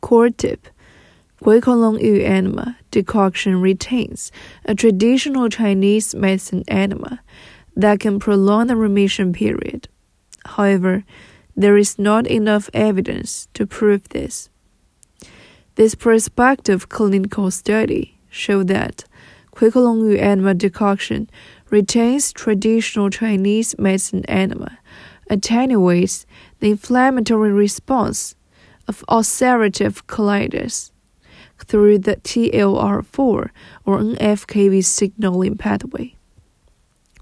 Core tip: Guikolong-yu enema decoction retains a traditional Chinese medicine enema that can prolong the remission period. However, there is not enough evidence to prove this. This prospective clinical study showed that Guikolong-yu enema decoction retains traditional Chinese medicine enema, attenuates the inflammatory response of ulcerative colitis through the TLR4 or NF-κB signaling pathway.